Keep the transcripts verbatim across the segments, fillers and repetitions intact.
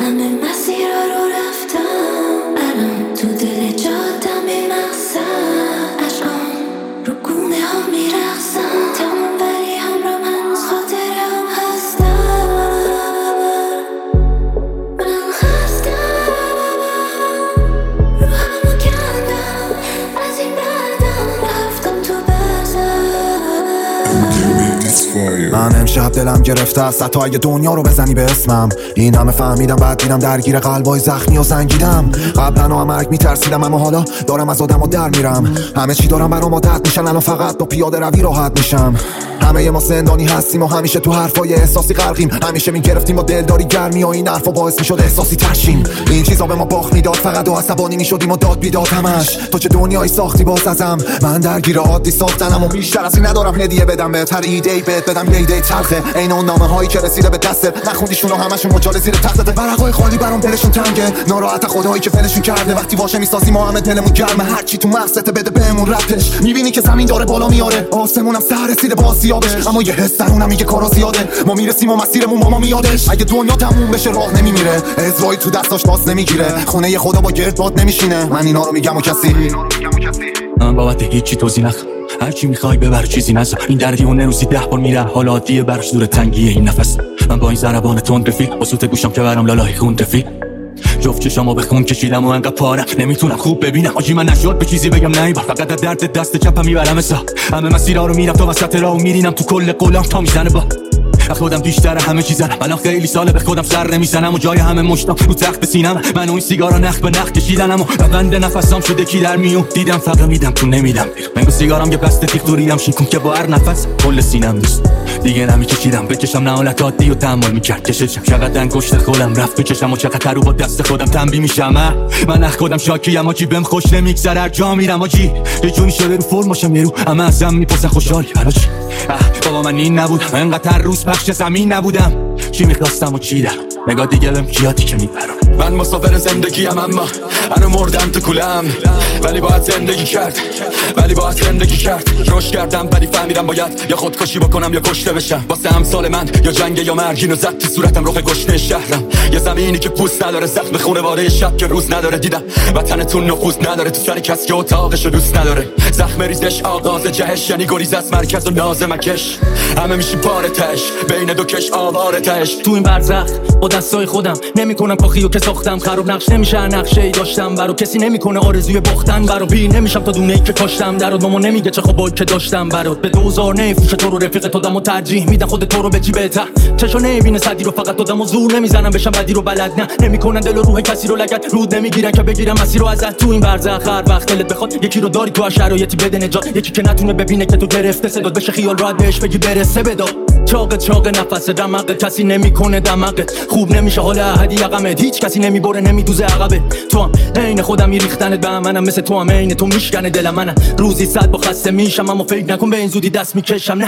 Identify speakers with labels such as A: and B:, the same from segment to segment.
A: همه مسیر رو رفتم، الان تو دل جادم بی مقصد، عشقام رو گونه ها میرقصم، تمام ولی همراه من از خاطره هم هستم. من خستم رو همو کندم، از این بعدم رفتم تو
B: من امشب دلم گرفته است حتی اگه دنیا رو بزنی به اسمم. این همه فهمیدم بعد دیدم درگیر قلبای زخمی و زنگیدم. قبلا و مرگ میترسیدم اما حالا دارم از آدم و در میرم. همه چی دارم برام عادت میشن، الان فقط با پیاده روی راحت میشم. همه ما زندانی هستیم و همیشه تو حرفای احساسی غرقیم. همیشه میگرفتیم با دلداری گرمی و این حرفا باعث میشد احساسی ترشیم. این چیزا به ما باخت میداد فقط و عصبانی میشدیم و داد بیداد همش. تو چه دنیایی ساختی باز ازم، من درگیر عادی ساختنم و بیشتر از این ندارم هدیه بدم بهت. هر ایده‌ای بهت بدم یه ایده تلخه، عین اون نامه هایی که رسیده به دستت نخوندیشون و همشون مجال زیر تختت. ورقای خالی برام دلشون تنگه، ناراحت خدایی که فلشون کرده. وقتی واشه میسازی ما همه دلمون گرمه، هر چی تو مغزت بده بهمون ربطش. میبینی که زمین داره بالا میاره، آسمونم سر رسیده با سیابش، اما یه حس درونم میگه کارا زیاده. ما میرسیم و مسیرمون با ما میادش. اگه دنیا تموم بشه راه نمیمیره، ازرایی تو دستاش داست نمیگیره، خونه خدا با گرد باد نمیشینه. من اینا رو میگم و کسی
C: من بابت هیچی توضیح نخوام، هرچی میخوای ببر چیزی نزن. این دردی اون روزی ده بار میره، حال عادیه برش دور تنگیه این نفس. من با این ضربان تند رفیق، با صوت گوشم که برام لالای خون تفیق. جفت چشامو به خون کشیدم و انقدر پارم نمیتونم خوب ببینم. آجی من نشد به چیزی بگم نه، فقط از درد دست چپم میبرم سا. همه مسیرها رو میرم تا وسط راهو میرینم تو کل قولم تا میزنه با خودم بیشتر همه چیزنم. الان خیلی ساله به خودم سر نمیزنم و جای همه مشتم رو تخت سینم. من و این سیگارا نخ به نخ کشیدنم و روند نفسام شده کی در میون. دیدم فقط میدم تو نمیدم بیرون. من با سیگارام یه بسته تیغ دوریم شیکون که با هر نفس کل سینم نیست دیگه نمیکشیدم. بکشم نه حالت عادی و تحمل میکرد کششم. چقدر انگشت خودم رفت بکشم و چقدر رو با دست خودم تنبیه میشم. من نخ خودم شاکیم آجی، بهم خوش نمیگذره هر جا میرم آجی. یه جونی شده رو فرماشم یه رو همه ازم میپرسن خوشحالی براش. بابا من این نبودم، انقدر روز پخش زمین نبودم. چی میخواستم و چی دارم، نگاه دیگه بهم کیاتی که میپرم.
D: من مسافر زندگیم اما انا مردم تو کولم، ولی باید زندگی کرد، ولی باید زندگی کرد. روش کردم ولی فهمیدم باید یا خودکشی بکنم یا کشته بشم. واسه امثال من یا جنگ یا مرگ، اینو زد تو صورتم رخ گشنه شهرم. یه زمینی که پوست نداره، زخم خونواده شب که روز نداره. دیدم وطنتون نفوذ نداره تو سر کسی که اتاقشو دوست نداره. زخم ریزش آغاز جهش، یعنی گریز از مرکز و ناز مکش. همه میشیم پاره تش بین دو کش آواره تش.
C: تو این برزخ با دستای خودم نمیکنم کاخیو که ساختم. خراب نقش نمیشه نقشه‌ای داشتم برا کسی نمیکنه آرزوی باختن. برا بی نمیشم تا دونه‌ای که کاشتم. درات ماما نمیگه چه خوبایی که داشتم برات. به دوزار نمیفروش تو رو رفیق تو دمو ترجیح میدن خود تو رو به جیبت. چشو نمیبینه صدی رو فقط تو دمو زور نمیزنم بشم بدی رو بلد نه. نمیکنن دل و روح کسی رو لگد رود نمیگیرن که بگیرم مسیر رو ازت. تو این برزخ هر وقت دلت بخواد یکی رو داری تو شرایطی بده نجات. یکی که نتونه ببینه که تو گرفته صدات بشه خیال راحت بهش بگی برسه بدا. چاق چاق نفس دماغ کسی نمیکنه دماغت خوب نمیشه حال احدی یقمت. هیچ کسی نمیبره نمیدوزه عقبه. تو هم عین خودم میریختنت به منم، مثل تو هم عین تو میشکنه دل منم. روزی صد با خسته میشم اما فکر نکن به این زودی دست میکشم نه.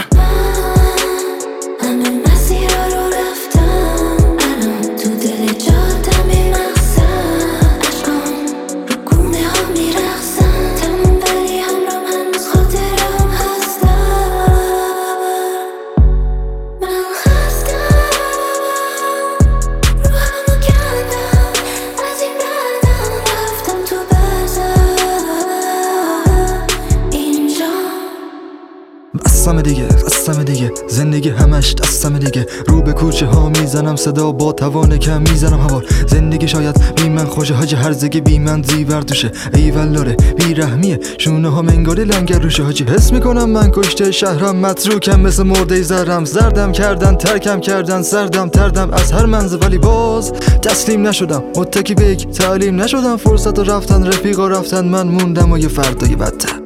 E: دستم دیگه دستم دیگه زندگی همش دستم دیگه. رو به کوچه ها میزنم صدا با توان کم میزنم هوا. زندگی شاید بی من خوشه حاج هرزگی بی من زیور دوشه. ای والاره بی رحمیه شونه ها منگاری لنگر روشه حاجی. حس میکنم من کشته شهرم متروکم مثل مرده زرم. زردم کردن ترکم کردن سردم تردم از هر منزل ولی باز تسلیم نشدم. متکی به یک تعلیم نشدم. فرصت رفتن رفیقا رفتن من موندم و یه فردای بدتر.